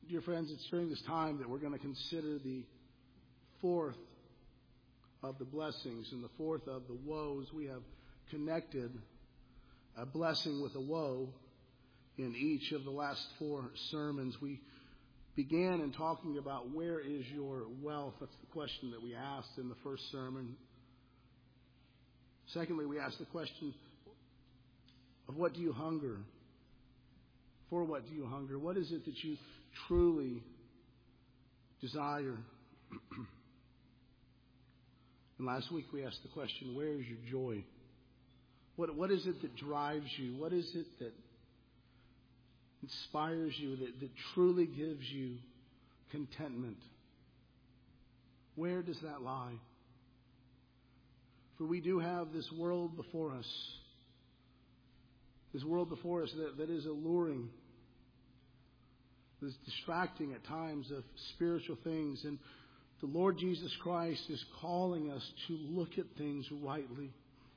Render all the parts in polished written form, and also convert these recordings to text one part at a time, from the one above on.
dear friends, it's during this time that we're going to consider the fourth of the blessings and the fourth of the woes. We have connected a blessing with a woe in each of the last four sermons. We began in talking about where is your wealth. That's the question that we asked in the first sermon. Secondly, we asked the question of what do you hunger? For what do you hunger? What is it that you truly desire? And last week we asked the question, where is your joy? What is it that drives you? What is it that inspires you, that truly gives you contentment? Where does that lie? For we do have this world before us. This world before us that is alluring, that is distracting at times of spiritual things. And the Lord Jesus Christ is calling us to look at things rightly,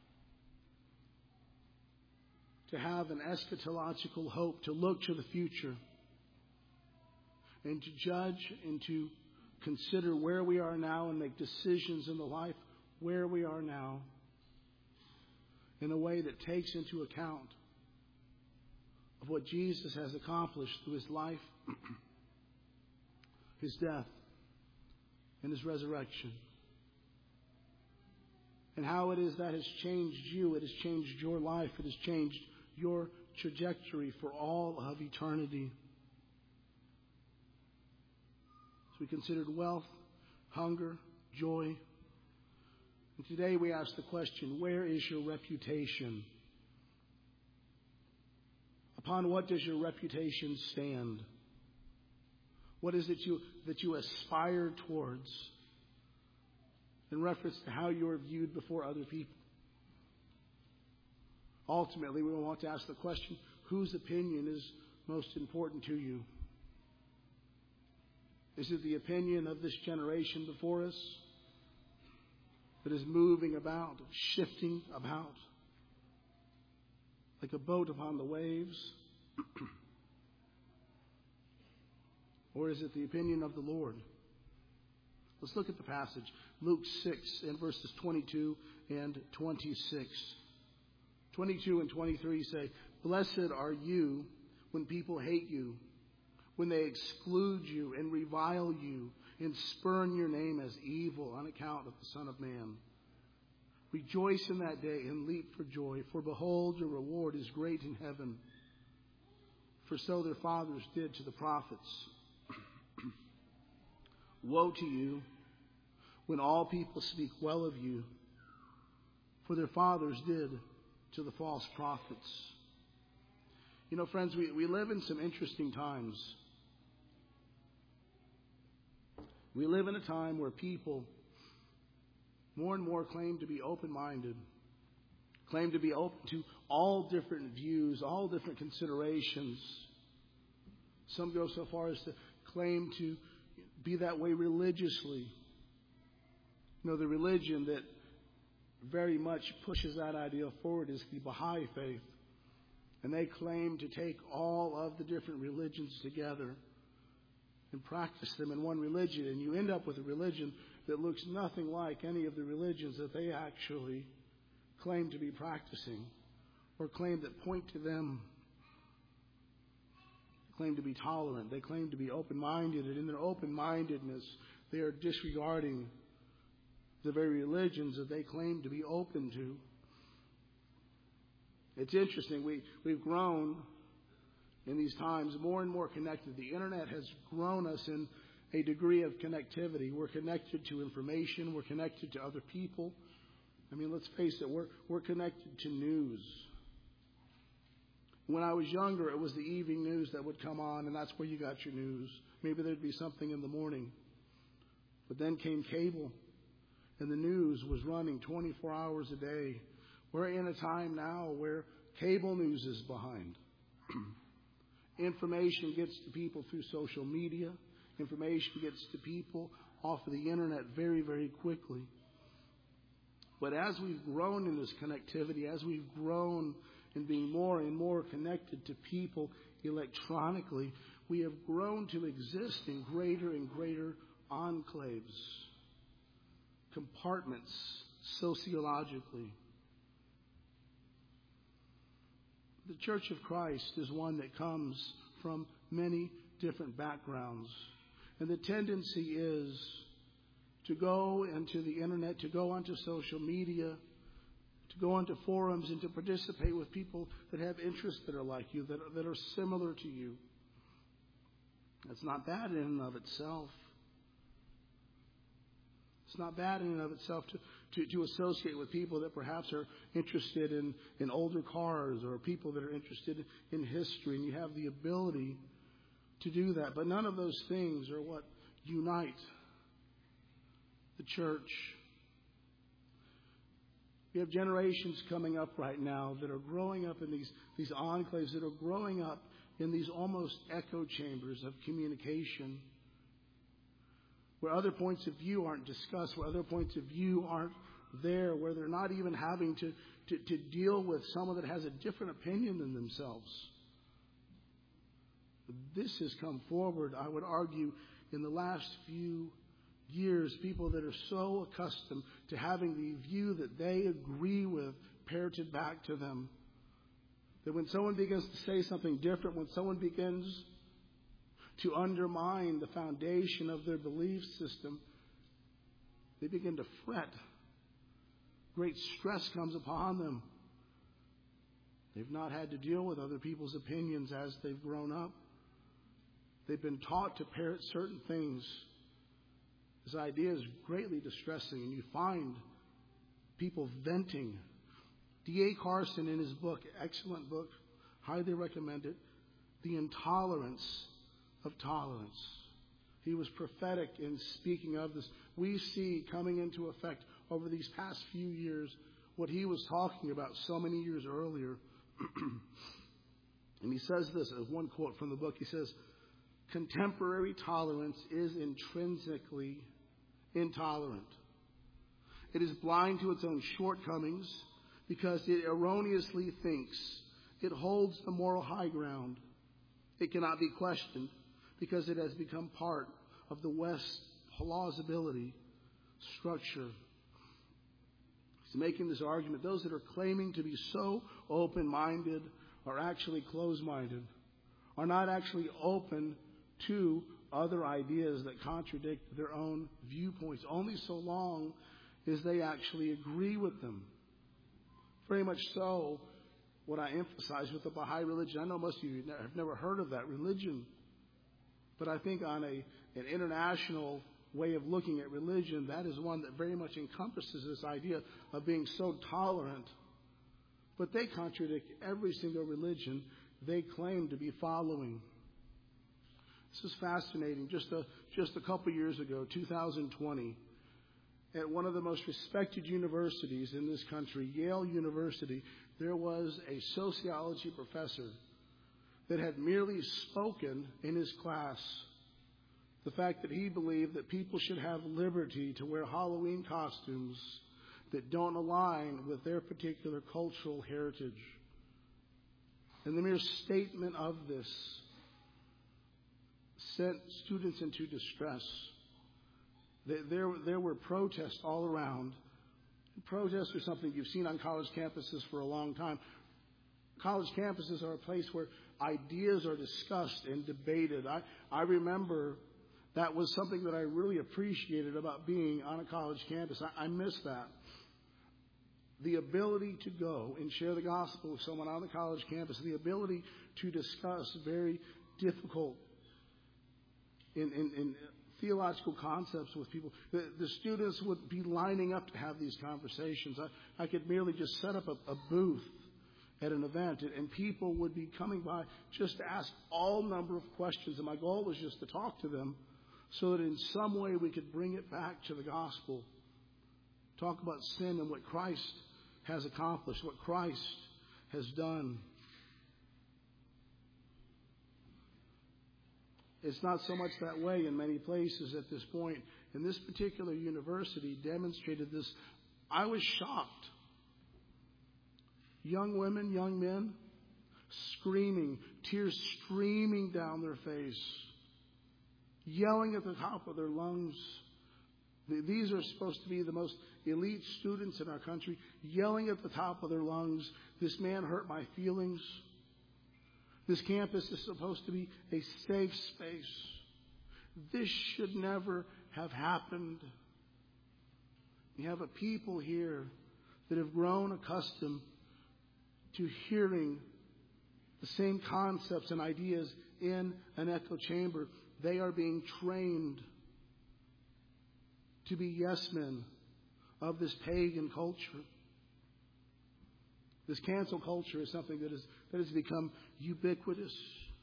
to have an eschatological hope, to look to the future, and to judge and to consider where we are now and make decisions in the life where we are now in a way that takes into account of what Jesus has accomplished through his life, his death, and his resurrection. And how it is that has changed you. It has changed your life. It has changed your trajectory for all of eternity. So we considered wealth, hunger, joy. And today we ask the question, where is your reputation? Upon what does your reputation stand? What is it that you aspire towards in reference to how you are viewed before other people? Ultimately, we want to ask the question, whose opinion is most important to you? Is it the opinion of this generation before us that is moving about, shifting about, like a boat upon the waves? Or is it the opinion of the Lord? Let's look at the passage. Luke 6 and verses 22 and 26. 22 and 23 say, "Blessed are you when people hate you, when they exclude you and revile you and spurn your name as evil on account of the Son of Man. Rejoice in that day and leap for joy, for behold, your reward is great in heaven. For so their fathers did to the prophets. Woe to you when all people speak well of you, for their fathers did to the false prophets." You know, friends, we live in some interesting times. We live in a time where people more and more claim to be open-minded, claim to be open to all different views, all different considerations. Some go so far as to claim to be that way religiously. You know, the religion that very much pushes that idea forward is the Baha'i faith. And they claim to take all of the different religions together and practice them in one religion. And you end up with a religion that looks nothing like any of the religions that they actually claim to be practicing or claim that point to them. They claim to be tolerant. They claim to be open-minded. And in their open-mindedness, they are disregarding the very religions that they claim to be open to. It's interesting. We've grown in these times more and more connected. The internet has grown us in a degree of connectivity. We're connected to information. We're connected to other people. I mean, let's face it, we're connected to news. When I was younger, it was the evening news that would come on, and that's where you got your news. Maybe there'd be something in the morning. But then came cable, and the news was running 24 hours a day. We're in a time now where cable news is behind. Information gets to people through social media. Information gets to people off of the internet very, very quickly. But as we've grown in this connectivity, as we've grown and being more and more connected to people electronically, we have grown to exist in greater and greater enclaves, compartments sociologically. The Church of Christ is one that comes from many different backgrounds. And the tendency is to go into the internet, to go onto social media, to go onto forums and to participate with people that have interests that are like you, that are similar to you. That's not bad in and of itself. It's not bad in and of itself to associate with people that perhaps are interested in older cars or people that are interested in history, and you have the ability to do that. But none of those things are what unite the church. We have generations coming up right now that are growing up in these enclaves, that are growing up in these almost echo chambers of communication, where other points of view aren't discussed, where other points of view aren't there, where they're not even having to deal with someone that has a different opinion than themselves. This has come forward, I would argue, in the last few years, people that are so accustomed to having the view that they agree with parroted back to them, that when someone begins to say something different, when someone begins to undermine the foundation of their belief system, they begin to fret. Great stress comes upon them. They've not had to deal with other people's opinions as they've grown up. They've been taught to parrot certain things. This idea is greatly distressing, and you find people venting. D.A. Carson, in his book, excellent book, highly recommend it, The Intolerance of Tolerance. He was prophetic in speaking of this. We see coming into effect over these past few years what he was talking about so many years earlier. And he says this, as one quote from the book, he says, "Contemporary tolerance is intrinsically intolerant. It is blind to its own shortcomings because it erroneously thinks it holds the moral high ground. It cannot be questioned because it has become part of the West's plausibility structure." He's making this argument. Those that are claiming to be so open-minded are actually closed-minded, are not actually open to other ideas that contradict their own viewpoints, only so long as they actually agree with them. Very much so, what I emphasize with the Baha'i religion, I know most of you have never heard of that religion, but I think on an international way of looking at religion, that is one that very much encompasses this idea of being so tolerant. But they contradict every single religion they claim to be following. This is fascinating. Just a couple years ago, 2020, at one of the most respected universities in this country, Yale University, there was a sociology professor that had merely spoken in his class the fact that he believed that people should have liberty to wear Halloween costumes that don't align with their particular cultural heritage. And the mere statement of this sent students into distress. There were protests all around. Protests are something you've seen on college campuses for a long time. College campuses are a place where ideas are discussed and debated. I remember that was something that I really appreciated about being on a college campus. I miss that. The ability to go and share the gospel with someone on the college campus, the ability to discuss very difficult in theological concepts with people. The students would be lining up to have these conversations. I could merely just set up a booth at an event, and people would be coming by just to ask all number of questions, and my goal was just to talk to them so that in some way we could bring it back to the gospel. Talk about sin and what Christ has accomplished, what Christ has done. It's not so much that way in many places at this point. And this particular university demonstrated this. I was shocked young women, young men, screaming, tears streaming down their face, yelling at the top of their lungs. These are supposed to be the most elite students in our country, yelling at the top of their lungs, "This man hurt my feelings." This campus is supposed to be a safe space. This should never have happened. We have a people here that have grown accustomed to hearing the same concepts and ideas in an echo chamber. They are being trained to be yes men of this pagan culture. This cancel culture is something that has become ubiquitous.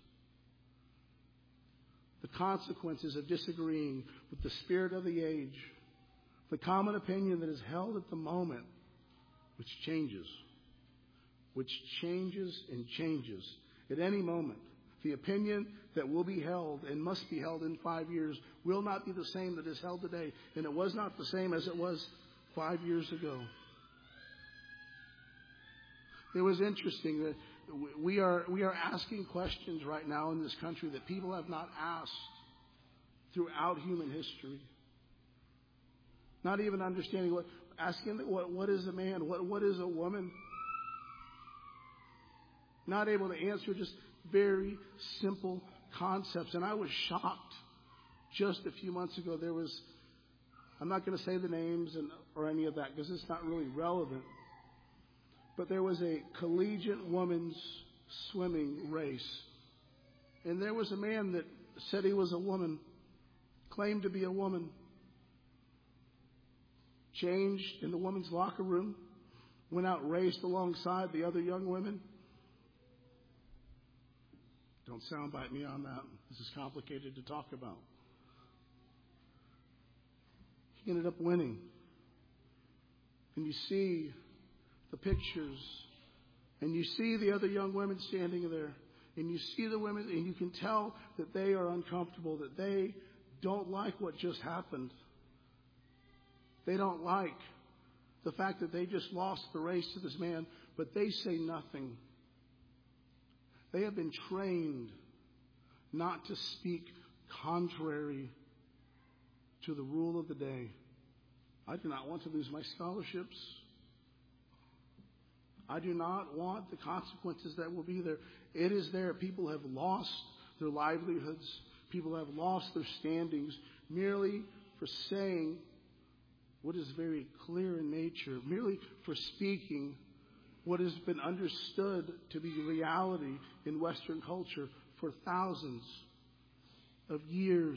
The consequences of disagreeing with the spirit of the age, the common opinion that is held at the moment, which changes and changes at any moment. The opinion that will be held and must be held in 5 years will not be the same that is held today. And it was not the same as it was 5 years ago. It was interesting that we are asking questions right now in this country that people have not asked throughout human history. Not even understanding what is a man, what is a woman. Not able to answer just very simple concepts. And I was shocked just a few months ago. There was, I'm not going to say the names or any of that because it's not really relevant. But there was a collegiate women's swimming race. And there was a man that said he was a woman, claimed to be a woman, changed in the women's locker room, went out, raced alongside the other young women. Don't soundbite me on that. This is complicated to talk about. He ended up winning. And you see the pictures, and you see the other young women standing there, and you see the women, and you can tell that they are uncomfortable, that they don't like what just happened. They don't like the fact that they just lost the race to this man, but they say nothing. They have been trained not to speak contrary to the rule of the day. I do not want to lose my scholarships. I do not want the consequences that will be there. It is there. People have lost their livelihoods. People have lost their standings merely for saying what is very clear in nature, merely for speaking what has been understood to be reality in Western culture for thousands of years.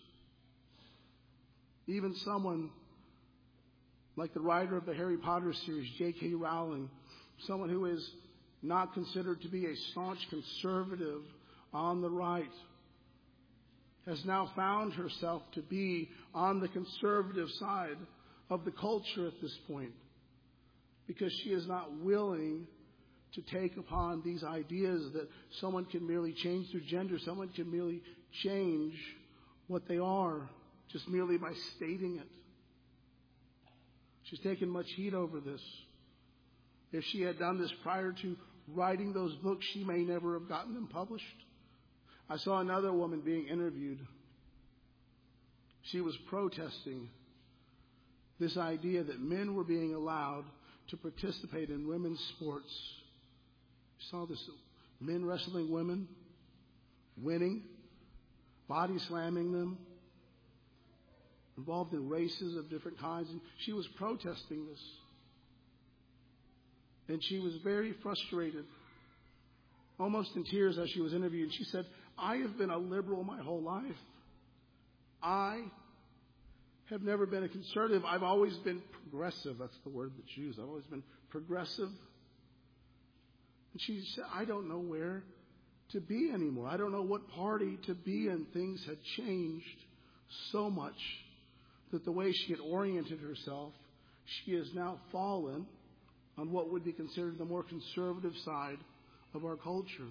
Even someone like the writer of the Harry Potter series, J.K. Rowling, someone who is not considered to be a staunch conservative on the right, has now found herself to be on the conservative side of the culture at this point, because she is not willing to take upon these ideas that someone can merely change their gender, someone can merely change what they are just merely by stating it. She's taken much heat over this. If she had done this prior to writing those books, she may never have gotten them published. I saw another woman being interviewed. She was protesting this idea that men were being allowed to participate in women's sports. You saw this, men wrestling women, winning, body slamming them, involved in races of different kinds. And she was protesting this. And she was very frustrated, almost in tears as she was interviewed. She said, "I have been a liberal my whole life. I have never been a conservative. I've always been progressive." That's the word that's used. I've always been progressive. And she said, "I don't know where to be anymore. I don't know what party to be in." Things had changed so much that the way she had oriented herself, she has now fallen on what would be considered the more conservative side of our culture.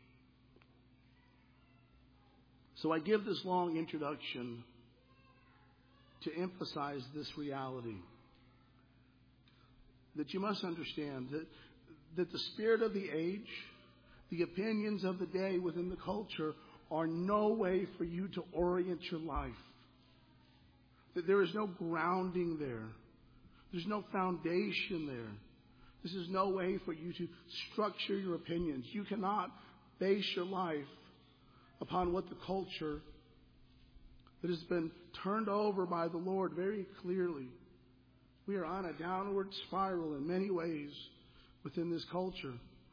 So I give this long introduction to emphasize this reality. That you must understand that that the spirit of the age, the opinions of the day within the culture are no way for you to orient your life. That there is no grounding there. There's no foundation there. This is no way for you to structure your opinions. You cannot base your life upon what the culture that has been turned over by the Lord very clearly. We are on a downward spiral in many ways within this culture.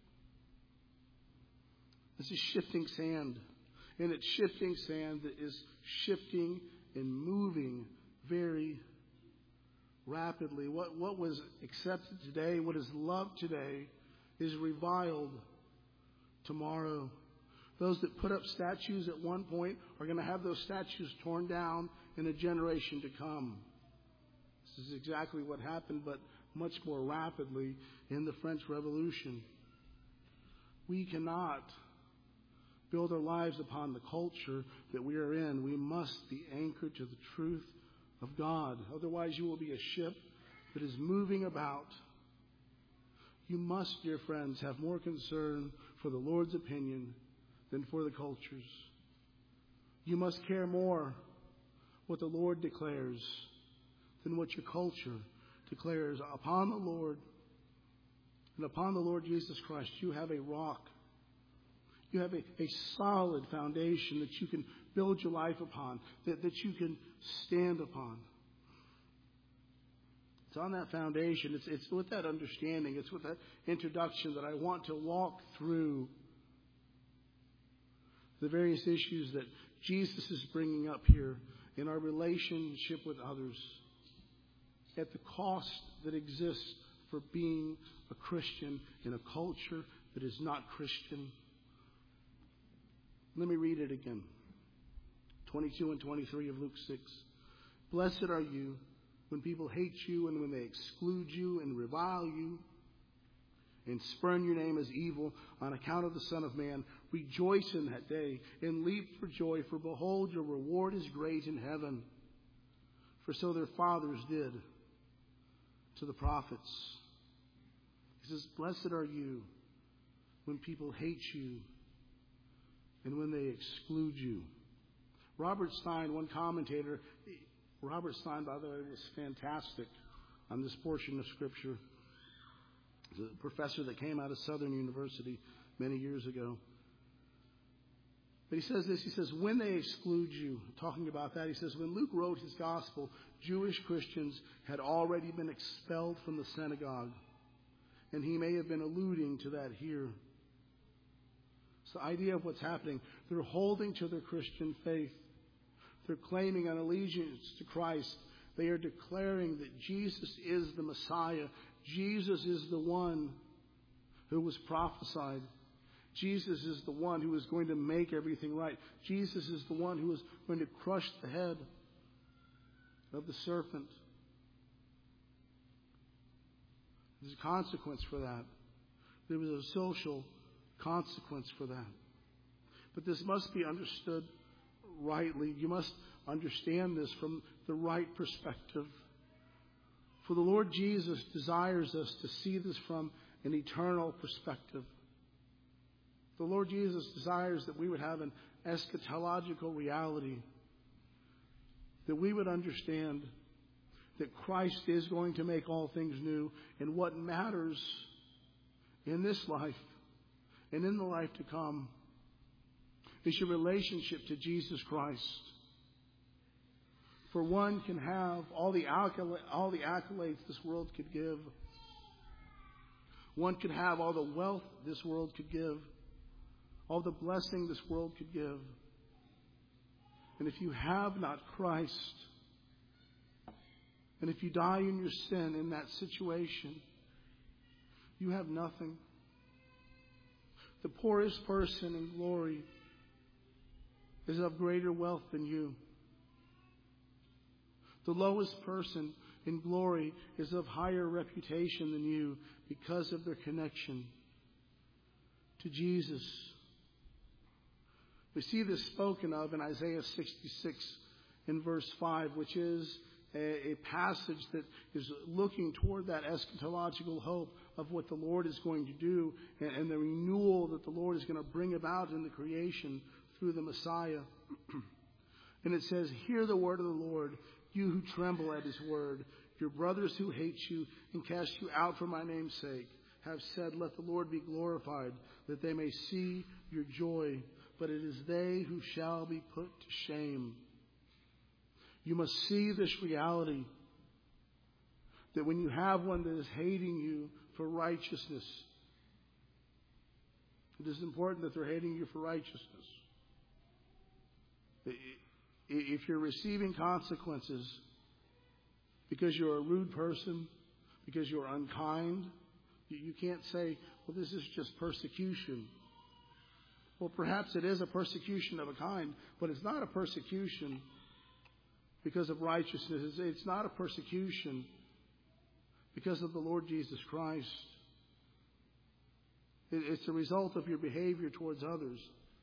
This is shifting sand. And it's shifting sand that is shifting and moving very rapidly. What was accepted today, what is loved today, is reviled tomorrow. Those that put up statues at one point are going to have those statues torn down in a generation to come. This is exactly what happened, but much more rapidly in the French Revolution. We cannot build our lives upon the culture that we are in. We must be anchored to the truth of God. Otherwise, you will be a ship that is moving about. You must, dear friends, have more concern for the Lord's opinion than for the culture's. You must care more what the Lord declares than what your culture declares. Upon the Lord and upon the Lord Jesus Christ, you have a rock. You have a solid foundation that you can build your life upon, that you can stand upon. It's on that foundation. It's with that understanding. It's with that introduction that I want to walk through the various issues that Jesus is bringing up here in our relationship with others, at the cost that exists for being a Christian in a culture that is not Christian. Let me read it again. 22 and 23 of Luke 6. Blessed are you when people hate you and when they exclude you and revile you and spurn your name as evil on account of the Son of Man. Rejoice in that day and leap for joy, for behold, your reward is great in heaven. For so their fathers did to the prophets. He says, blessed are you when people hate you and when they exclude you. Robert Stein, one commentator, Robert Stein, by the way, was fantastic on this portion of Scripture. He's a professor that came out of Southern University many years ago. But he says this, he says, when they exclude you, talking about that, he says, when Luke wrote his gospel, Jewish Christians had already been expelled from the synagogue. And he may have been alluding to that here. It's the idea of what's happening. They're holding to their Christian faith. They're claiming an allegiance to Christ. They are declaring that Jesus is the Messiah. Jesus is the one who was prophesied. Jesus is the one who is going to make everything right. Jesus is the one who is going to crush the head of the serpent. There's a consequence for that. There was a social consequence for that. But this must be understood rightly. You must understand this from the right perspective. For the Lord Jesus desires us to see this from an eternal perspective. The Lord Jesus desires that we would have an eschatological reality, that we would understand that Christ is going to make all things new, and what matters in this life and in the life to come is your relationship to Jesus Christ. For one can have all the accolades this world could give. One could have all the wealth this world could give, all the blessing this world could give. And if you have not Christ, and if you die in your sin in that situation, you have nothing. The poorest person in glory is of greater wealth than you. The lowest person in glory is of higher reputation than you because of their connection to Jesus. We see this spoken of in Isaiah 66 in verse 5, which is a passage that is looking toward that eschatological hope of what the Lord is going to do and the renewal that the Lord is going to bring about in the creation through the Messiah. And it says, "Hear the word of the Lord, you who tremble at his word. Your brothers who hate you and cast you out for my name's sake have said, let the Lord be glorified, that they may see your joy. But it is they who shall be put to shame." You must see this reality, that when you have one that is hating you for righteousness, it is important that they're hating you for righteousness. If you're receiving consequences because you're a rude person, because you're unkind, you can't say, well, this is just persecution. Well, perhaps it is a persecution of a kind, but it's not a persecution because of righteousness. It's not a persecution because of the Lord Jesus Christ. It's a result of your behavior towards others.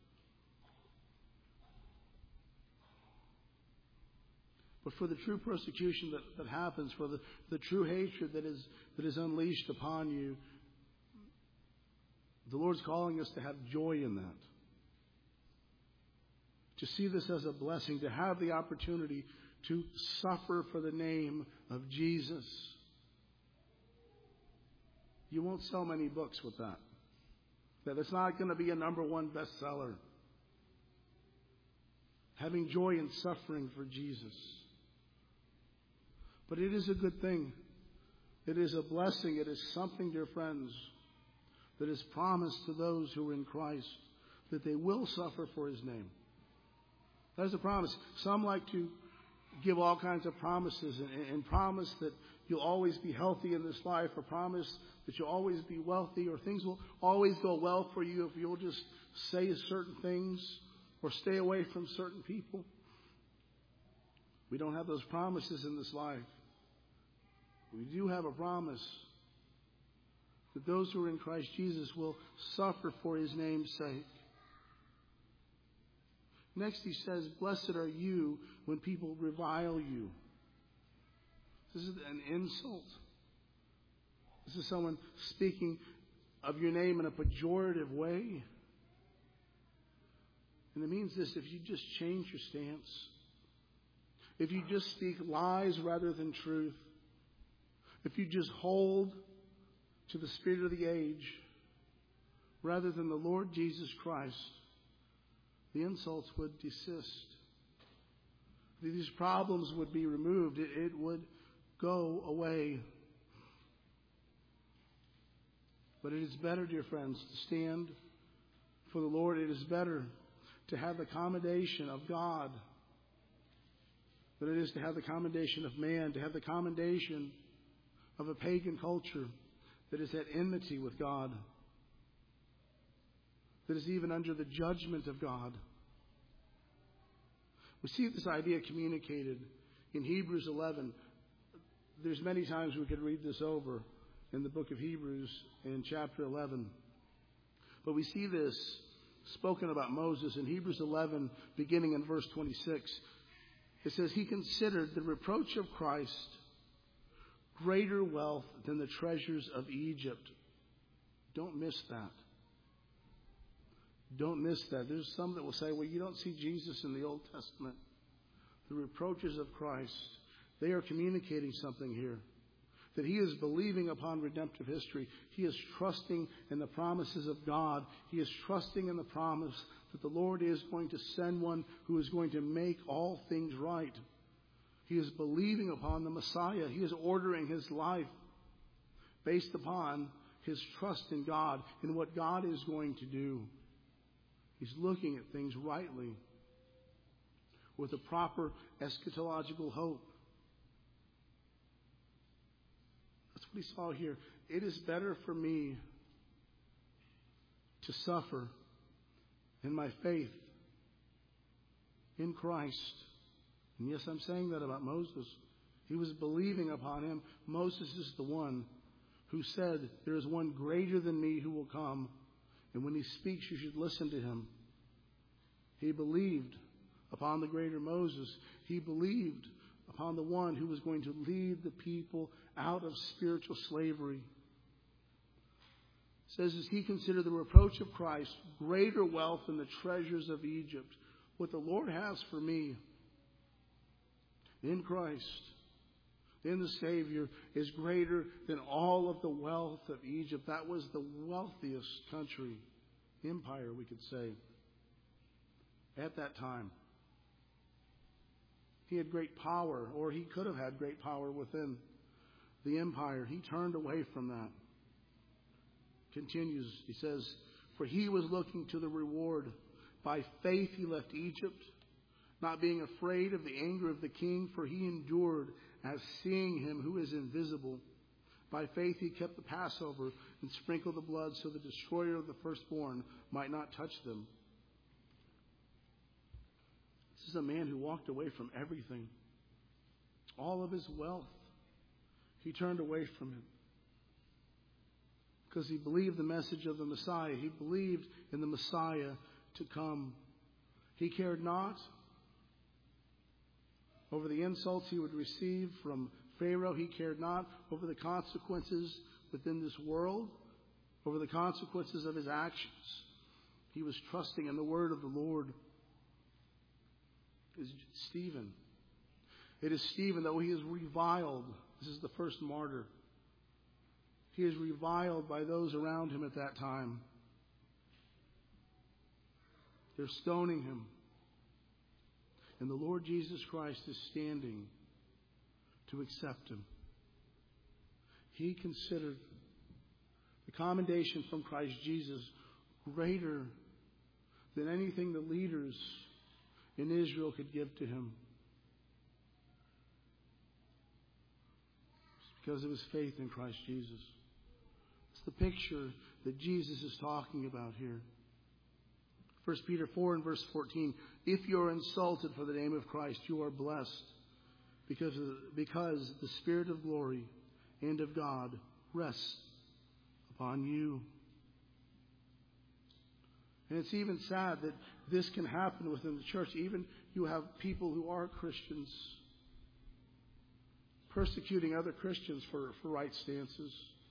But for the true persecution that happens, for the true hatred that is unleashed upon you, the Lord's calling us to have joy in that. To see this as a blessing, to have the opportunity to suffer for the name of Jesus. You won't sell many books with that. That's not going to be a #1 bestseller. Having joy in suffering for Jesus. But it is a good thing. It is a blessing. It is something, dear friends, that is promised to those who are in Christ, that they will suffer for his name. That is a promise. Some like to give all kinds of promises and promise that you'll always be healthy in this life, or promise that you'll always be wealthy, or things will always go well for you if you'll just say certain things or stay away from certain people. We don't have those promises in this life. We do have a promise that those who are in Christ Jesus will suffer for his name's sake. Next he says, blessed are you when people revile you. This is an insult. This is someone speaking of your name in a pejorative way. And it means this: if you just change your stance, if you just speak lies rather than truth, if you just hold to the spirit of the age rather than the Lord Jesus Christ, the insults would desist. These problems would be removed. It would go away. But it is better, dear friends, to stand for the Lord. It is better to have the commendation of God than it is to have the commendation of man, to have the commendation of a pagan culture that is at enmity with God, that is even under the judgment of God. We see this idea communicated in Hebrews 11. There's many times we could read this over in the book of Hebrews in chapter 11. But we see this spoken about Moses in Hebrews 11, beginning in verse 26. It says, he considered the reproach of Christ greater wealth than the treasures of Egypt. Don't miss that. Don't miss that. There's some that will say, well, you don't see Jesus in the Old Testament. The reproaches of Christ, they are communicating something here. That he is believing upon redemptive history. He is trusting in the promises of God. He is trusting in the promise that the Lord is going to send one who is going to make all things right. He is believing upon the Messiah. He is ordering his life based upon his trust in God and what God is going to do. He's looking at things rightly with a proper eschatological hope. That's what he saw here. It is better for me to suffer in my faith in Christ. And yes, I'm saying that about Moses. He was believing upon him. Moses is the one who said, there is one greater than me who will come. And when he speaks, you should listen to him. He believed upon the greater Moses. He believed upon the one who was going to lead the people out of spiritual slavery. It says, as he considered the reproach of Christ greater wealth than the treasures of Egypt. What the Lord has for me in Christ, in the Savior, is greater than all of the wealth of Egypt. That was the wealthiest country, empire, we could say, at that time. He had great power, or he could have had great power within the empire. He turned away from that. Continues, he says, for he was looking to the reward. By faith he left Egypt, not being afraid of the anger of the king, for he endured as seeing him who is invisible. By faith he kept the Passover and sprinkled the blood so the destroyer of the firstborn might not touch them. This is a man who walked away from everything. All of his wealth. He turned away from it. Because he believed the message of the Messiah. He believed in the Messiah to come. He cared not over the insults he would receive from Pharaoh. He cared not over the consequences within this world, over the consequences of his actions. He was trusting in the word of the Lord. It is Stephen. It is Stephen, though he is reviled. This is the first martyr. He is reviled by those around him at that time. They're stoning him. And the Lord Jesus Christ is standing to accept him. He considered the commendation from Christ Jesus greater than anything the leaders in Israel could give to him. It's because of his faith in Christ Jesus. It's the picture that Jesus is talking about here. 1 Peter 4 and verse 14. If you are insulted for the name of Christ, you are blessed because the Spirit of glory and of God rests upon you. And it's even sad that this can happen within the church. Even you have people who are Christians persecuting other Christians for right stances.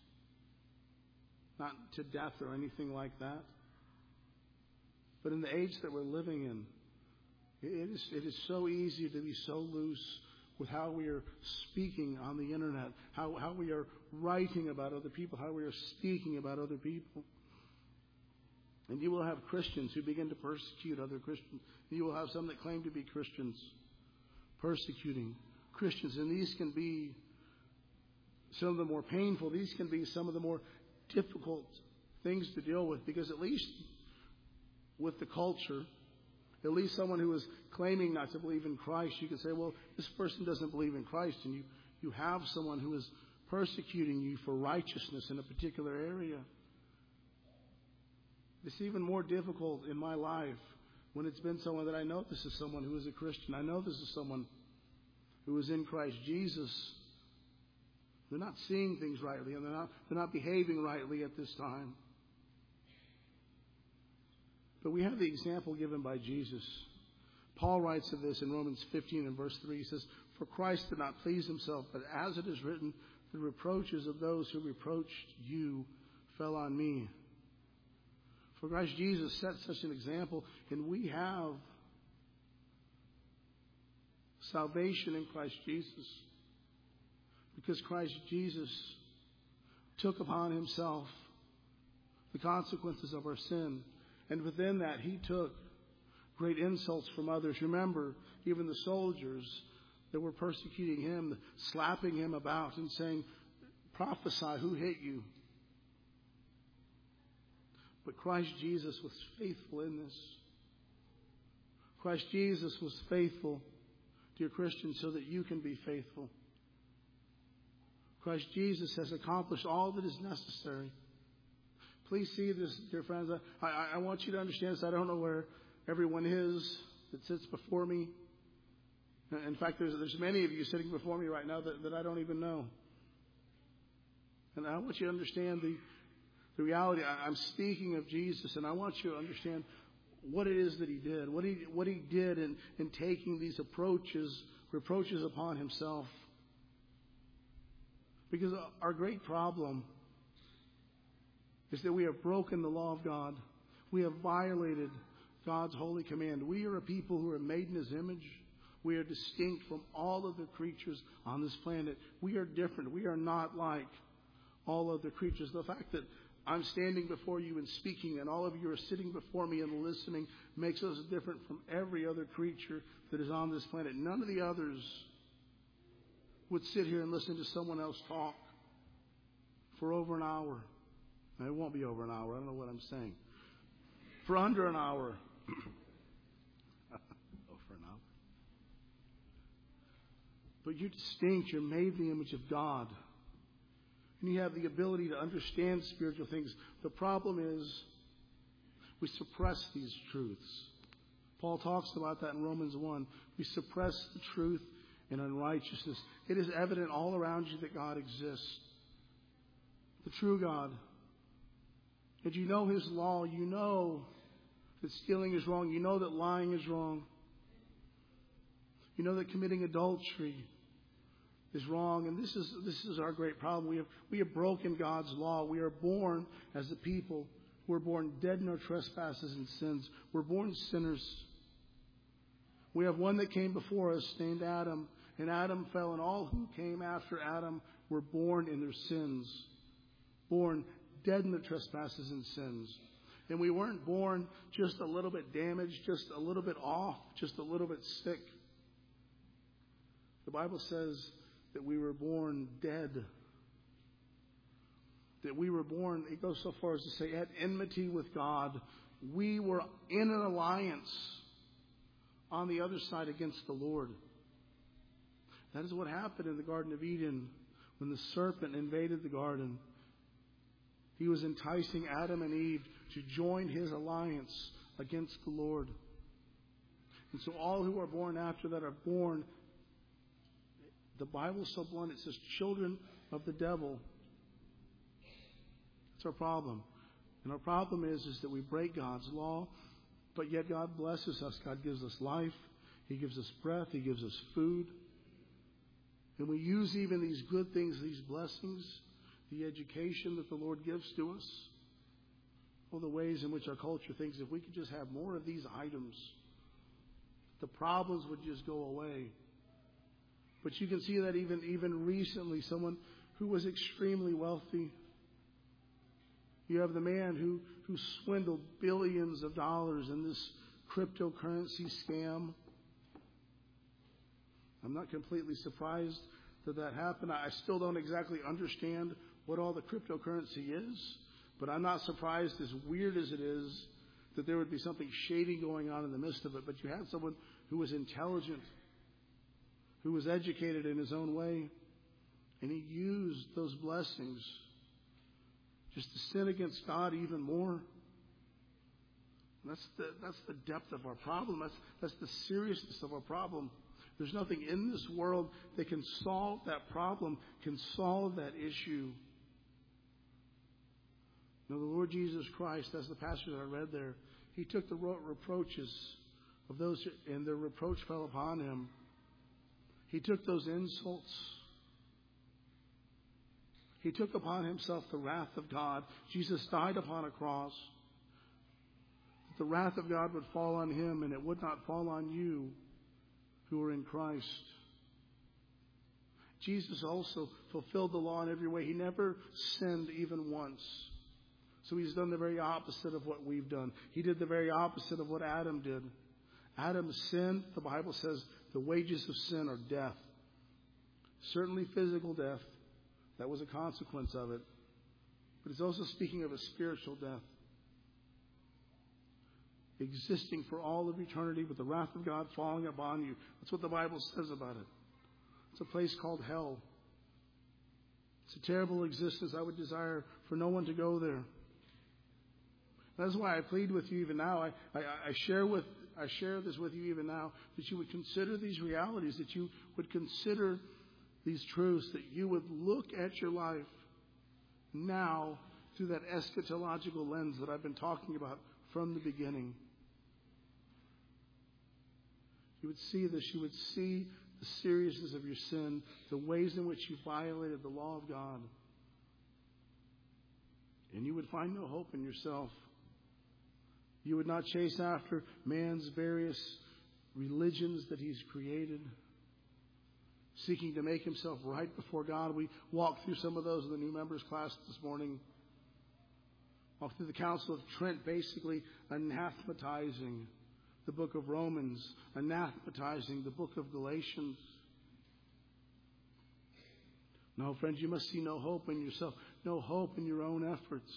Not to death or anything like that. But in the age that we're living in, it is so easy to be so loose with how we are speaking on the internet, how we are writing about other people, how we are speaking about other people. And you will have Christians who begin to persecute other Christians. You will have some that claim to be Christians persecuting Christians. And these can be some of the more painful. These can be some of the more difficult things to deal with, because at least with the culture, at least someone who is claiming not to believe in Christ, you can say, well, this person doesn't believe in Christ, and you have someone who is persecuting you for righteousness in a particular area. It's even more difficult in my life when it's been someone that I know this is someone who is a Christian. I know this is someone who is in Christ Jesus. They're not seeing things rightly, and they're not behaving rightly at this time. But we have the example given by Jesus. Paul writes of this in Romans 15 and verse 3. He says, for Christ did not please himself, but as it is written, the reproaches of those who reproached you fell on me. For Christ Jesus set such an example, and we have salvation in Christ Jesus. Because Christ Jesus took upon himself the consequences of our sin. And within that, he took great insults from others. Remember, even the soldiers that were persecuting him, slapping him about and saying, prophesy, who hit you? But Christ Jesus was faithful in this. Christ Jesus was faithful, dear Christians, so that you can be faithful. Christ Jesus has accomplished all that is necessary. Please see this, dear friends. I want you to understand this. I don't know where everyone is that sits before me. In fact, there's many of you sitting before me right now that I don't even know. And I want you to understand the reality. I'm speaking of Jesus, and I want you to understand what it is that he did. What he did in taking these approaches reproaches upon himself. Because our great problem is that we have broken the law of God. We have violated God's holy command. We are a people who are made in His image. We are distinct from all of the creatures on this planet. We are different. We are not like all other creatures. The fact that I'm standing before you and speaking, and all of you are sitting before me and listening, makes us different from every other creature that is on this planet. None of the others would sit here and listen to someone else talk for over an hour. Now, it won't be over an hour. I don't know what I'm saying. For under an hour. For an hour. But you're distinct. You're made in the image of God. And you have the ability to understand spiritual things. The problem is we suppress these truths. Paul talks about that in Romans 1. We suppress the truth in unrighteousness. It is evident all around you that God exists. The true God. If you know His law, you know that stealing is wrong. You know that lying is wrong. You know that committing adultery is wrong. And this is our great problem. We have broken God's law. We are born as a people who are born dead in our trespasses and sins. We're born sinners. We have one that came before us named Adam. And Adam fell, and all who came after Adam were born in their sins. Born dead in their trespasses and sins. And we weren't born just a little bit damaged, just a little bit off, just a little bit sick. The Bible says that we were born dead. That we were born, it goes so far as to say, at enmity with God. We were in an alliance on the other side against the Lord. That is what happened in the Garden of Eden when the serpent invaded the garden. He was enticing Adam and Eve to join his alliance against the Lord. And so all who are born after that are born, the Bible's so blunt, it says children of the devil. That's our problem. And our problem is that we break God's law, but yet God blesses us. God gives us life. He gives us breath. He gives us food. And we use even these good things, these blessings, the education that the Lord gives to us, all the ways in which our culture thinks if we could just have more of these items, the problems would just go away. But you can see that even recently, someone who was extremely wealthy. You have the man who swindled billions of dollars in this cryptocurrency scam. I'm not completely surprised that happened. I still don't exactly understand what all the cryptocurrency is, but I'm not surprised, as weird as it is, that there would be something shady going on in the midst of it. But you had someone who was intelligent, who was educated in his own way, and he used those blessings just to sin against God even more. That's the depth of our problem. That's the seriousness of our problem. There's nothing in this world that can solve that problem, can solve that issue. Now, the Lord Jesus Christ, as the passage I read there, He took the reproaches of those, and their reproach fell upon Him. He took those insults. He took upon Himself the wrath of God. Jesus died upon a cross. The wrath of God would fall on Him, and it would not fall on you who are in Christ. Jesus also fulfilled the law in every way. He never sinned even once. So He's done the very opposite of what we've done. He did the very opposite of what Adam did. Adam sinned. The Bible says the wages of sin are death. Certainly physical death. That was a consequence of it. But it's also speaking of a spiritual death. Existing for all of eternity with the wrath of God falling upon you. That's what the Bible says about it. It's a place called hell. It's a terrible existence. I would desire for no one to go there. That's why I plead with you even now. I share this with you even now, that you would consider these realities, that you would consider these truths, that you would look at your life now through that eschatological lens that I've been talking about from the beginning. You would see this. You would see the seriousness of your sin, the ways in which you violated the law of God. And you would find no hope in yourself. You would not chase after man's various religions that he's created, seeking to make himself right before God. We walked through some of those in the new members class this morning. Walked through the Council of Trent, basically anathematizing the book of Romans, anathematizing the book of Galatians. No, friends, you must see no hope in yourself, no hope in your own efforts.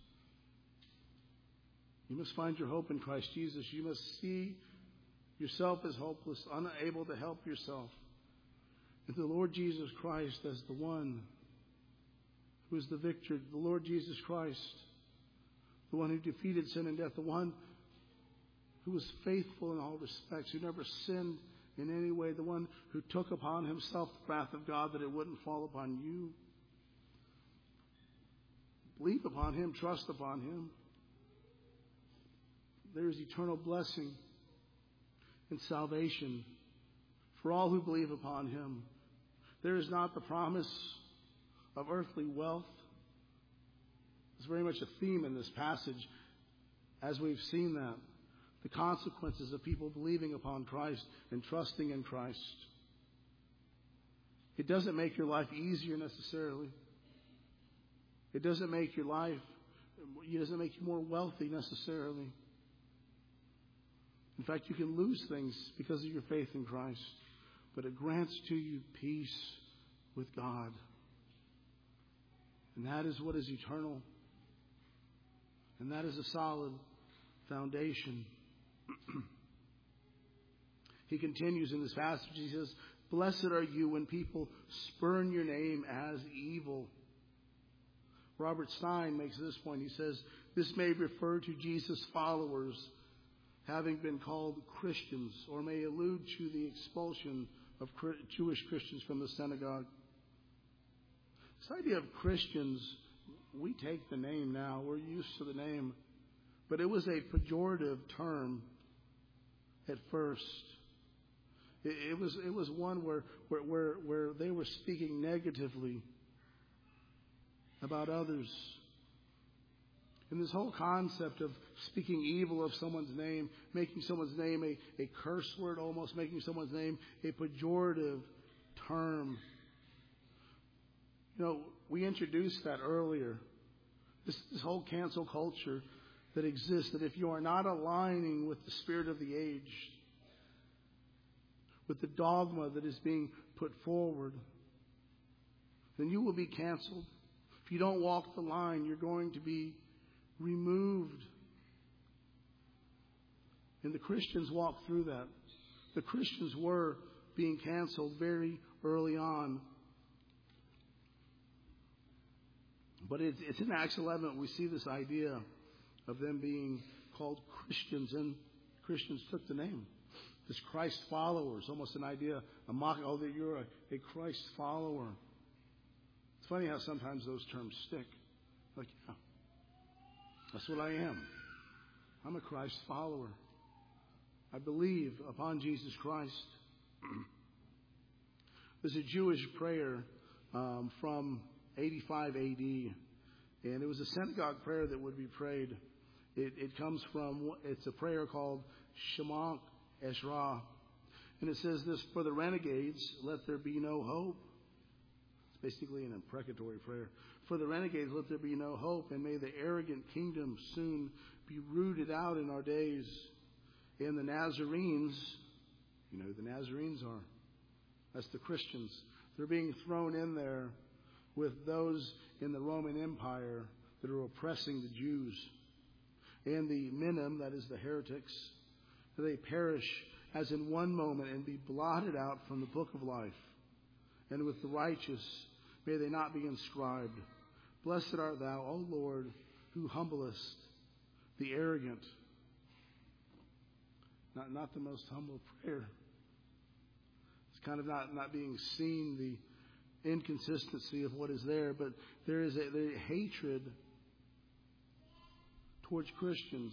You must find your hope in Christ Jesus. You must see yourself as hopeless, unable to help yourself. And the Lord Jesus Christ as the one who is the victor, the Lord Jesus Christ, the one who defeated sin and death, the one who was faithful in all respects, who never sinned in any way, the one who took upon himself the wrath of God that it wouldn't fall upon you. Believe upon him, trust upon him. There is eternal blessing and salvation for all who believe upon him. There is not the promise of earthly wealth. It's very much a theme in this passage as we've seen that. The consequences of people believing upon Christ and trusting in Christ. It doesn't make your life easier necessarily. It doesn't make your life, it doesn't make you more wealthy necessarily. In fact, you can lose things because of your faith in Christ. But it grants to you peace with God. And that is what is eternal. And that is a solid foundation. He continues in this passage. He says, "Blessed are you when people spurn your name as evil." Robert Stein makes this point. He says, this may refer to Jesus' followers having been called Christians, or may allude to the expulsion of Jewish Christians from the synagogue. This idea of Christians, we take the name now. We're used to the name. But it was a pejorative term at first. It was one where they were speaking negatively about others. And this whole concept of speaking evil of someone's name, making someone's name a curse word, almost making someone's name a pejorative term. You know, we introduced that earlier. This whole cancel culture that exists, that if you are not aligning with the spirit of the age, with the dogma that is being put forward, then you will be canceled. If you don't walk the line, you're going to be removed. And the Christians walked through that. The Christians were being canceled very early on. But it's in Acts 11 we see this idea of them being called Christians, and Christians took the name. This Christ followers, almost an idea, a mocking, oh, that you're a Christ follower. It's funny how sometimes those terms stick. Like, yeah, that's what I am. I'm a Christ follower. I believe upon Jesus Christ. There's a Jewish prayer from 85 A.D., and it was a synagogue prayer that would be prayed. It comes from, it's a prayer called Shema Esra. And it says this, "For the renegades, let there be no hope." It's basically an imprecatory prayer. "For the renegades, let there be no hope, and may the arrogant kingdom soon be rooted out in our days. And the Nazarenes," you know who the Nazarenes are. That's the Christians. They're being thrown in there with those in the Roman Empire that are oppressing the Jews. "And the Minim," that is the heretics, "they perish as in one moment and be blotted out from the book of life. And with the righteous may they not be inscribed. Blessed art thou, O Lord, who humblest the arrogant." Not the most humble prayer. It's kind of not being seen, the inconsistency of what is there, but there is a hatred towards Christians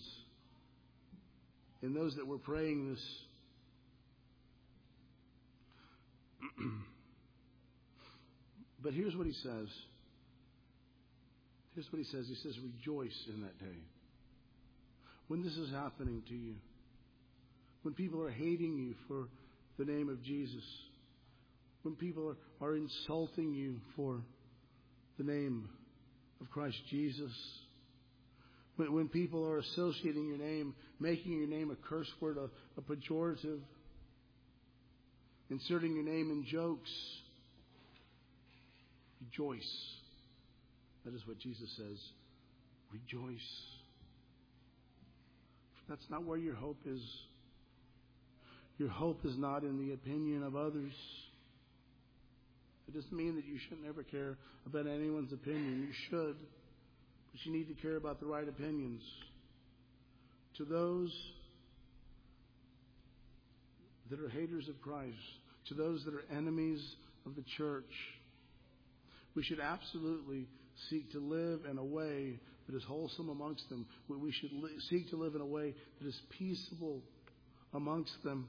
and those that were praying this. But here's what he says. Here's what he says. He says, rejoice in that day. When this is happening to you, when people are hating you for the name of Jesus, when people are insulting you for the name of Christ Jesus, when people are associating your name, making your name a curse word, a pejorative, inserting your name in jokes, rejoice. That is what Jesus says. Rejoice. That's not where your hope is. Your hope is not in the opinion of others. It doesn't mean that you shouldn't ever care about anyone's opinion. You should. But you need to care about the right opinions. To those that are haters of Christ, to those that are enemies of the church, we should absolutely seek to live in a way that is wholesome amongst them. We should seek to live in a way that is peaceable amongst them.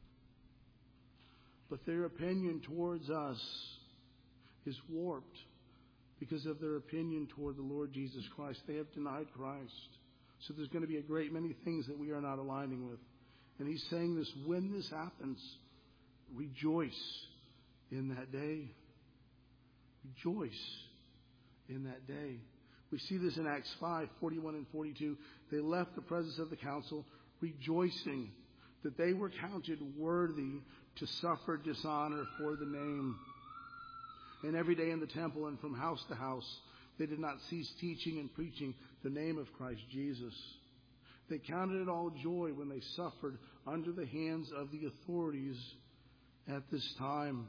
But their opinion towards us is warped because of their opinion toward the Lord Jesus Christ. They have denied Christ. So there's going to be a great many things that we are not aligning with. And he's saying this, when this happens, rejoice in that day. Rejoice in that day. We see this in Acts 5, 41 and 42. They left the presence of the council rejoicing that they were counted worthy to suffer dishonor for the name. And every day in the temple and from house to house, they did not cease teaching and preaching the name of Christ Jesus. They counted it all joy when they suffered under the hands of the authorities at this time.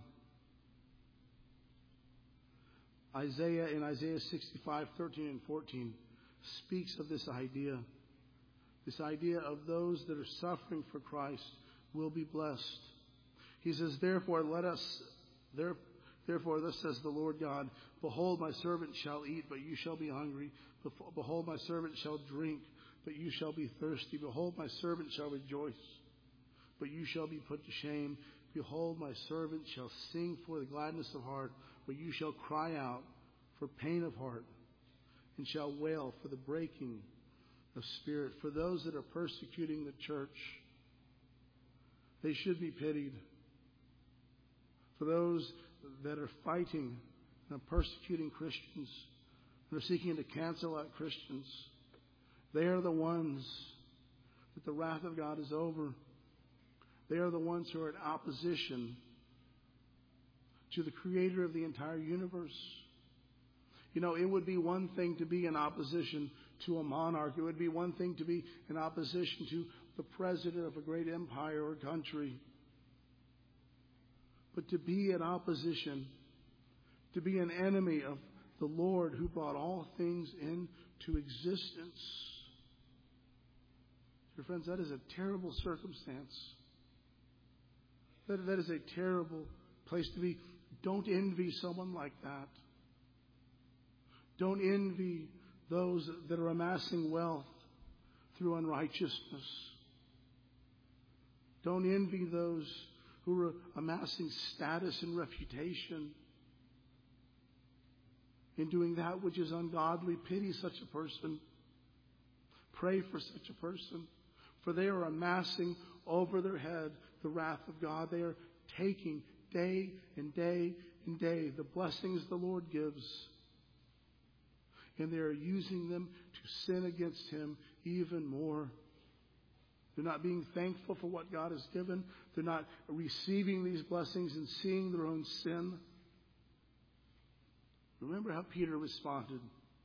Isaiah, in Isaiah 65, 13 and 14, speaks of this idea. This idea of those that are suffering for Christ will be blessed. He says, Therefore, thus says the Lord God, behold, my servant shall eat, but you shall be hungry. Behold, my servant shall drink, but you shall be thirsty. Behold, my servant shall rejoice, but you shall be put to shame. Behold, my servant shall sing for the gladness of heart, but you shall cry out for pain of heart, and shall wail for the breaking of spirit. For those that are persecuting the church, they should be pitied. For those that are fighting and persecuting Christians, and are seeking to cancel out Christians, they are the ones that the wrath of God is over. They are the ones who are in opposition to the Creator of the entire universe. You know, it would be one thing to be in opposition to a monarch. It would be one thing to be in opposition to the president of a great empire or country. But to be in opposition, to be an enemy of the Lord who brought all things into existence. Dear friends, that is a terrible circumstance. That is a terrible place to be. Don't envy someone like that. Don't envy those that are amassing wealth through unrighteousness. Don't envy those who are amassing status and reputation in doing that which is ungodly. Pity such a person. Pray for such a person. For they are amassing over their head the wrath of God. They are taking day and day and day the blessings the Lord gives, and they are using them to sin against Him even more. They're not being thankful for what God has given. They're not receiving these blessings and seeing their own sin. Remember how Peter responded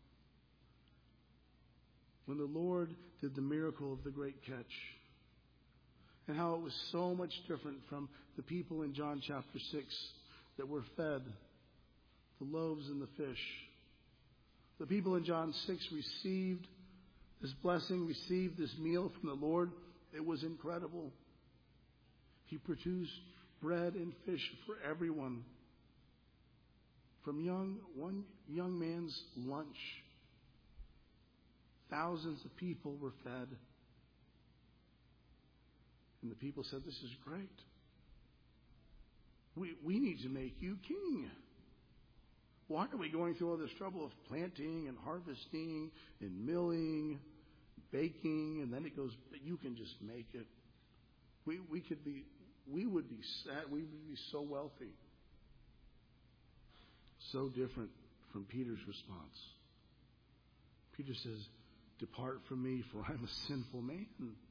when the Lord did the miracle of the great catch, and how it was so much different from the people in John chapter 6 that were fed the loaves and the fish. The people in John 6 received this blessing, received this meal from the Lord. It was incredible. He produced bread and fish for everyone. From one young man's lunch, thousands of people were fed. And the people said, "This is great. We need to make you king. Why are we going through all this trouble of planting and harvesting and milling, baking, and then it goes, you can just make it. We would be sad. We would be so wealthy. So different from Peter's response. Peter says, depart from me, for I'm a sinful man.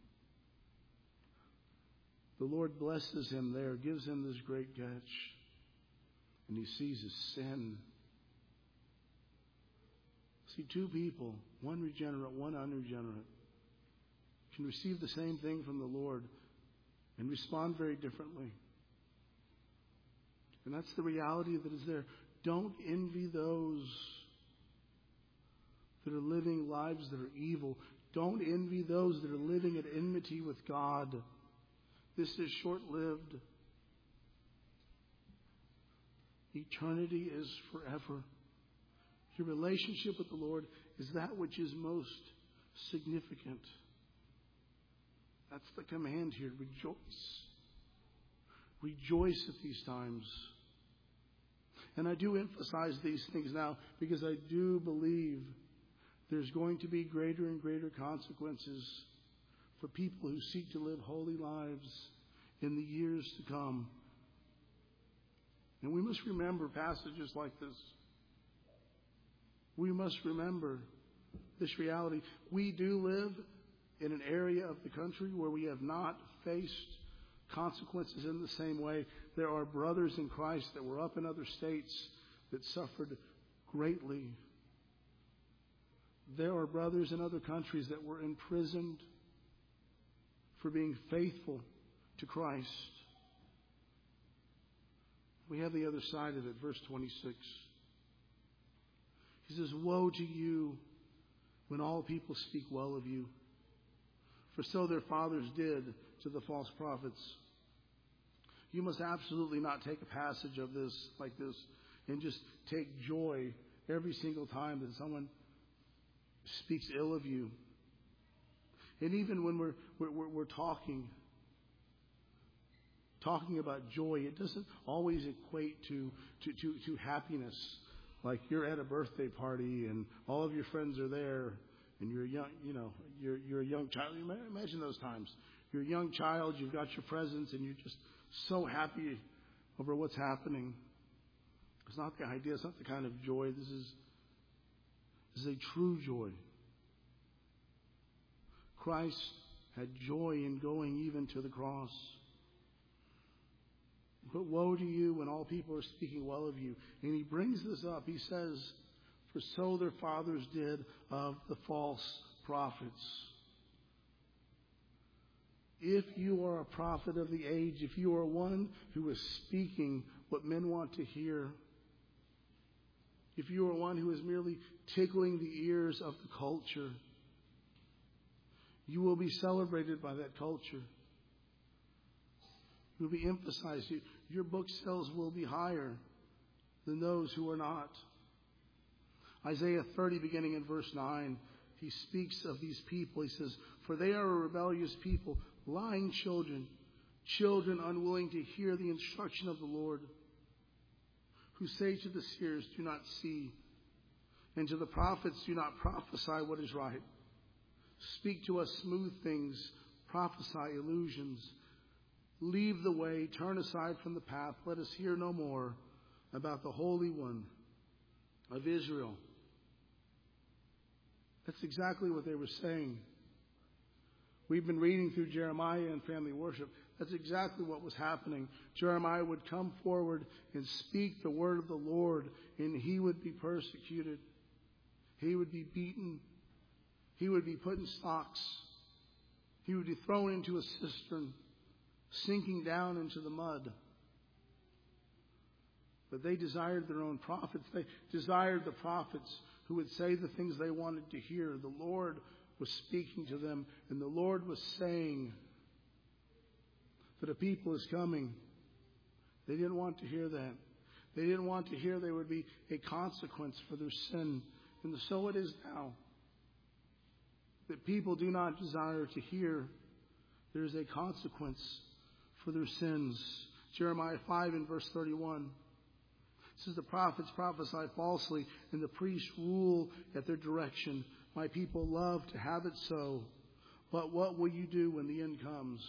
The Lord blesses him there, gives him this great catch, and he sees his sin. See, two people, one regenerate, one unregenerate, can receive the same thing from the Lord and respond very differently. And that's the reality that is there. Don't envy those that are living lives that are evil. Don't envy those that are living at enmity with God. This is short-lived. Eternity is forever. Your relationship with the Lord is that which is most significant. That's the command here. Rejoice. Rejoice at these times. And I do emphasize these things now because I do believe there's going to be greater and greater consequences for people who seek to live holy lives in the years to come. And we must remember passages like this. We must remember this reality. We do live in an area of the country where we have not faced consequences in the same way. There are brothers in Christ that were up in other states that suffered greatly. There are brothers in other countries that were imprisoned for being faithful to Christ. We have the other side of it, verse 26. He says, woe to you when all people speak well of you, for so their fathers did to the false prophets. You must absolutely not take a passage of this like this and just take joy every single time that someone speaks ill of you. And even when we're talking about joy, it doesn't always equate to happiness. Like you're at a birthday party and all of your friends are there, and you're young, you're a young child. Imagine those times. You're a young child, you've got your presents, and you're just so happy over what's happening. It's not the idea. It's not the kind of joy. This is a true joy. Christ had joy in going even to the cross. But woe to you when all people are speaking well of you. And he brings this up. He says, for so their fathers did of the false prophets. If you are a prophet of the age, if you are one who is speaking what men want to hear, if you are one who is merely tickling the ears of the culture, you will be celebrated by that culture. You will be emphasized. Your book sales will be higher than those who are not. Isaiah 30, beginning in verse 9, he speaks of these people. He says, for they are a rebellious people, lying children, children unwilling to hear the instruction of the Lord, who say to the seers, do not see, and to the prophets, do not prophesy what is right. Speak to us smooth things, prophesy illusions. Leave the way, turn aside from the path. Let us hear no more about the Holy One of Israel. That's exactly what they were saying. We've been reading through Jeremiah and family worship. That's exactly what was happening. Jeremiah would come forward and speak the word of the Lord, and he would be persecuted. He would be beaten. He would be put in stocks. He would be thrown into a cistern, sinking down into the mud. But they desired their own prophets. They desired the prophets who would say the things they wanted to hear. The Lord was speaking to them, and the Lord was saying that a people is coming. They didn't want to hear that. They didn't want to hear there would be a consequence for their sin. And so it is now. That people do not desire to hear there is a consequence for their sins. Jeremiah 5 in verse 31 It says the prophets prophesy falsely, and the priests rule at their direction. My people love to have it so. But what will you do when the end comes?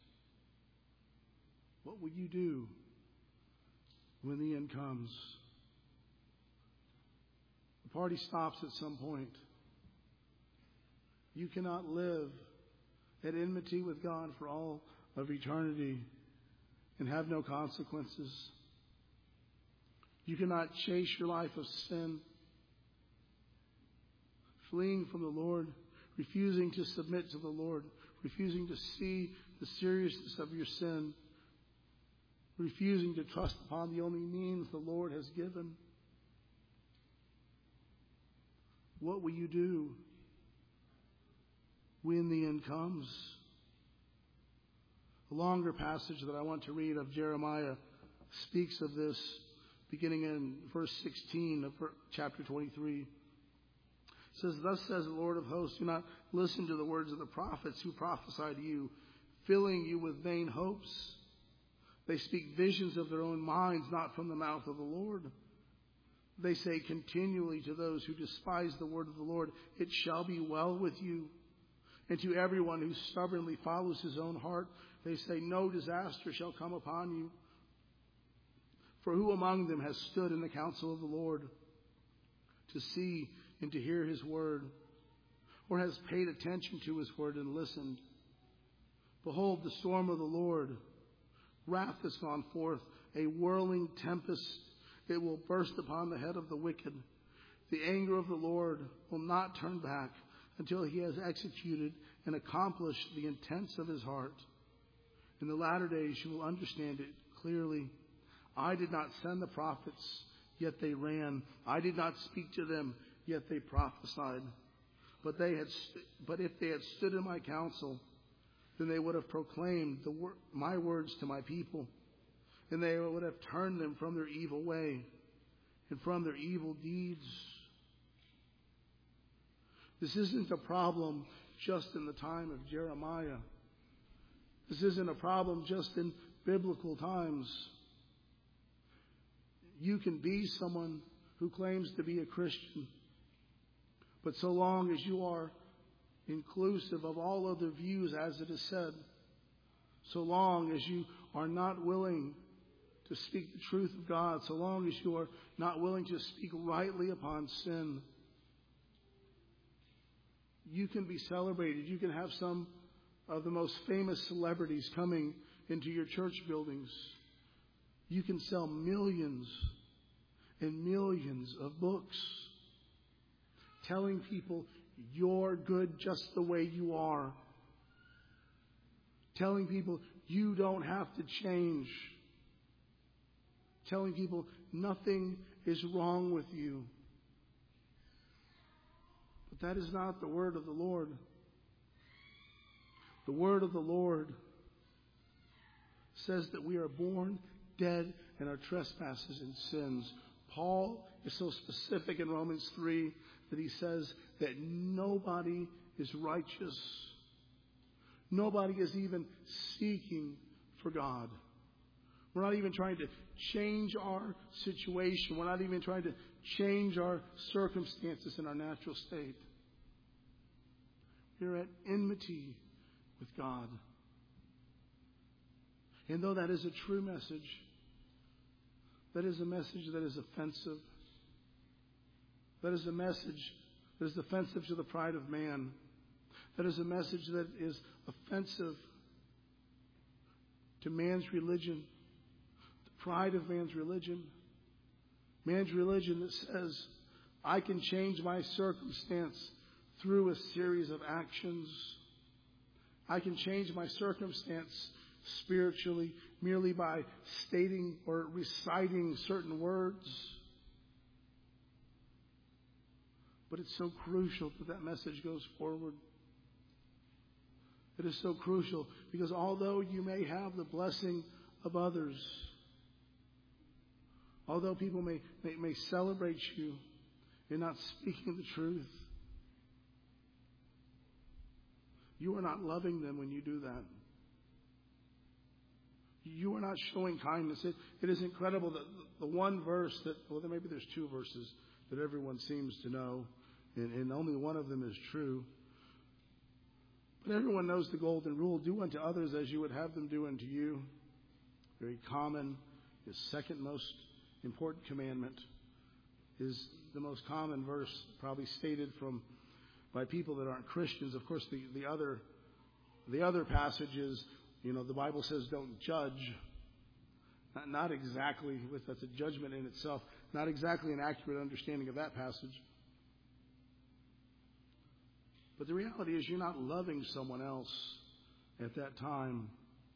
What will you do when the end comes? The party stops at some point. You cannot live at enmity with God for all of eternity and have no consequences. You cannot chase your life of sin, fleeing from the Lord, refusing to submit to the Lord, refusing to see the seriousness of your sin, refusing to trust upon the only means the Lord has given. What will you do when the end comes? A longer passage that I want to read of Jeremiah speaks of this, beginning in verse 16 of chapter 23. It says, "Thus says the Lord of hosts, do not listen to the words of the prophets who prophesy to you, filling you with vain hopes. They speak visions of their own minds, not from the mouth of the Lord. They say continually to those who despise the word of the Lord, it shall be well with you. And to everyone who stubbornly follows his own heart, they say, no disaster shall come upon you. For who among them has stood in the counsel of the Lord to see and to hear his word, or has paid attention to his word and listened? Behold, the storm of the Lord, wrath has gone forth, a whirling tempest. It will burst upon the head of the wicked. The anger of the Lord will not turn back until he has executed and accomplished the intents of his heart. In the latter days you will understand it clearly. I did not send the prophets, yet they ran. I did not speak to them, yet they prophesied. But if they had stood in my counsel, then they would have proclaimed my words to my people, and they would have turned them from their evil way and from their evil deeds. This isn't a problem just in the time of Jeremiah. This isn't a problem just in biblical times. You can be someone who claims to be a Christian, but so long as you are inclusive of all other views, as it is said, so long as you are not willing to speak the truth of God, so long as you are not willing to speak rightly upon sin, you can be celebrated. You can have some of the most famous celebrities coming into your church buildings. You can sell millions and millions of books telling people you're good just the way you are. Telling people you don't have to change. Telling people nothing is wrong with you. But that is not the word of the Lord. The word of the Lord says that we are born dead in our trespasses and sins. Paul is so specific in Romans 3 that he says that nobody is righteous. Nobody is even seeking for God. We're not even trying to change our situation. We're not even trying to change our circumstances in our natural state. We're at enmity with God. And though that is a true message, that is a message that is offensive. That is a message that is offensive to the pride of man. That is a message that is offensive to man's religion, the pride of man's religion. Man's religion that says, I can change my circumstance through a series of actions. I can change my circumstance spiritually merely by stating or reciting certain words. But it's so crucial that that message goes forward. It is so crucial because although you may have the blessing of others, although people may celebrate you in not speaking the truth, you are not loving them when you do that. You are not showing kindness. It is incredible that the one verse that, well, maybe there's two verses that everyone seems to know, and only one of them is true. But everyone knows the golden rule: do unto others as you would have them do unto you. Very common. The second most important commandment is the most common verse, probably stated by people that aren't Christians. Of course, the other passages, the Bible says don't judge. Not exactly, that's a judgment in itself. Not exactly an accurate understanding of that passage. But the reality is you're not loving someone else at that time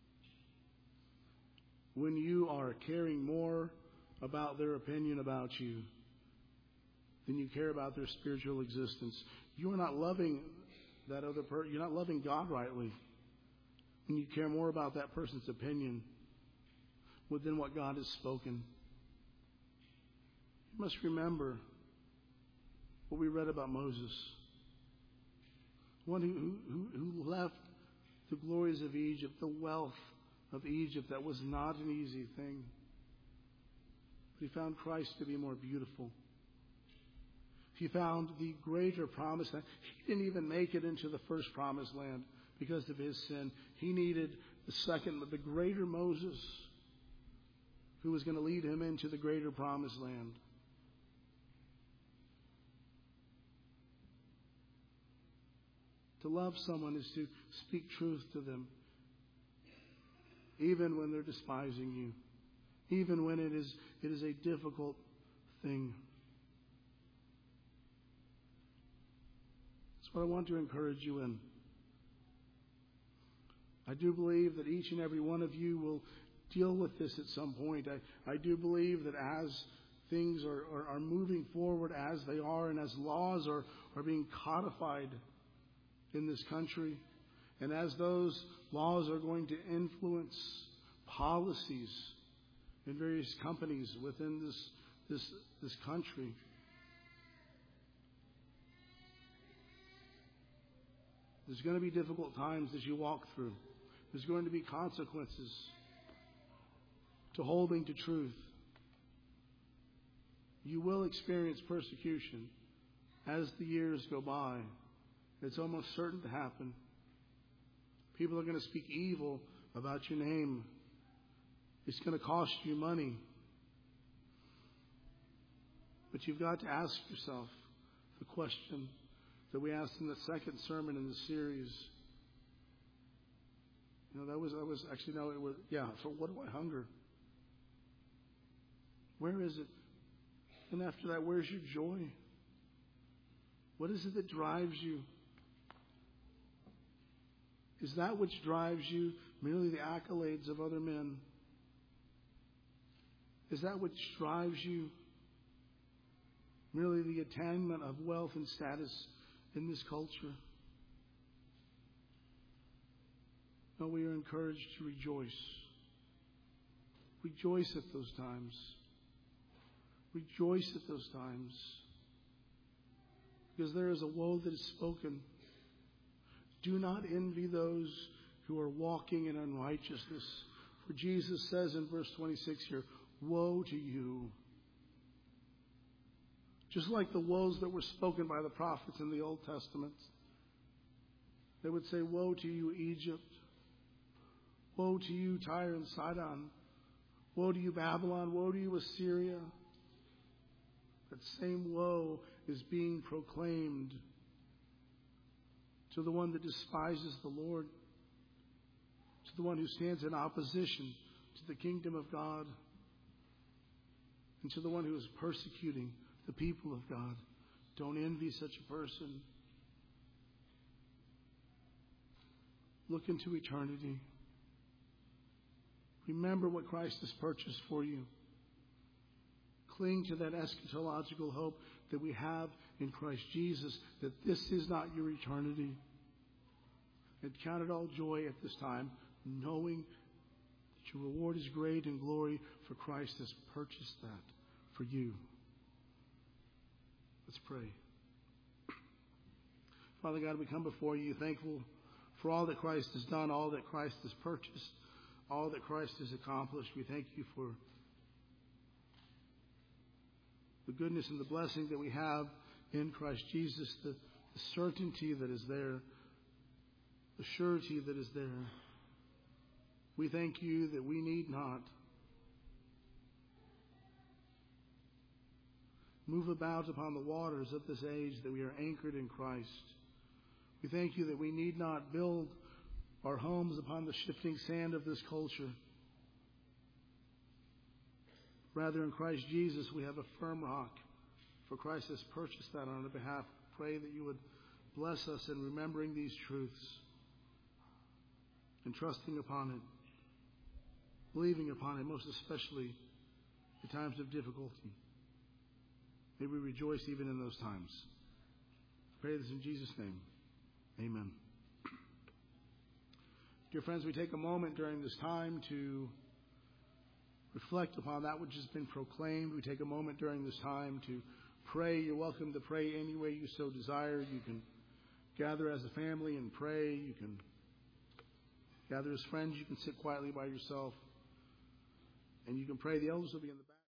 when you are caring more about their opinion about you than you care about their spiritual existence. You are not loving that other person. You're not loving God rightly when you care more about that person's opinion than what God has spoken. You must remember what we read about Moses. One who left the glories of Egypt, the wealth of Egypt. That was not an easy thing. But he found Christ to be more beautiful. He found the greater promised land. He didn't even make it into the first promised land because of his sin. He needed the second, the greater Moses, who was going to lead him into the greater promised land. To love someone is to speak truth to them, even when they're despising you, even when it is a difficult thing. That's what I want to encourage you in. I do believe that each and every one of you will deal with this at some point. I do believe that as things are moving forward as they are, and as laws are being codified in this country, and as those laws are going to influence policies in various companies within this country, there's going to be difficult times as you walk through. There's going to be consequences to holding to truth. You will experience persecution as the years go by. It's almost certain to happen. People are going to speak evil about your name. It's going to cost you money. But you've got to ask yourself the question that we asked in the second sermon in the series. So what do I hunger? Where is it? And after that, where's your joy? What is it that drives you? Is that which drives you merely the accolades of other men? Is that which drives you merely the attainment of wealth and status in this culture? No, we are encouraged to rejoice. Rejoice at those times. Rejoice at those times. Because there is a woe that is spoken. Do not envy those who are walking in unrighteousness. For Jesus says in verse 26 here, woe to you. Just like the woes that were spoken by the prophets in the Old Testament. They would say, woe to you, Egypt. Woe to you, Tyre and Sidon. Woe to you, Babylon. Woe to you, Assyria. That same woe is being proclaimed to the one that despises the Lord, to the one who stands in opposition to the kingdom of God, and to the one who is persecuting the people of God. Don't envy such a person. Look into eternity. Remember what Christ has purchased for you. Cling to that eschatological hope that we have in Christ Jesus, that this is not your eternity. And count it all joy at this time, knowing that your reward is great in glory, for Christ has purchased that for you. Let's pray. Father God, we come before you thankful for all that Christ has done, all that Christ has purchased, all that Christ has accomplished. We thank you for the goodness and the blessing that we have in Christ Jesus, the certainty that is there, the surety that is there. We thank you that we need not move about upon the waters of this age, that we are anchored in Christ. We thank you that we need not build our homes upon the shifting sand of this culture. Rather, in Christ Jesus, we have a firm rock, for Christ has purchased that on our behalf. Pray that you would bless us in remembering these truths and trusting upon it, believing upon it, most especially in times of difficulty. May we rejoice even in those times. Pray this in Jesus' name. Amen. Dear friends, we take a moment during this time to reflect upon that which has been proclaimed. We take a moment during this time to pray. You're welcome to pray any way you so desire. You can gather as a family and pray. You can gather as friends. You can sit quietly by yourself. And you can pray. The elders will be in the back.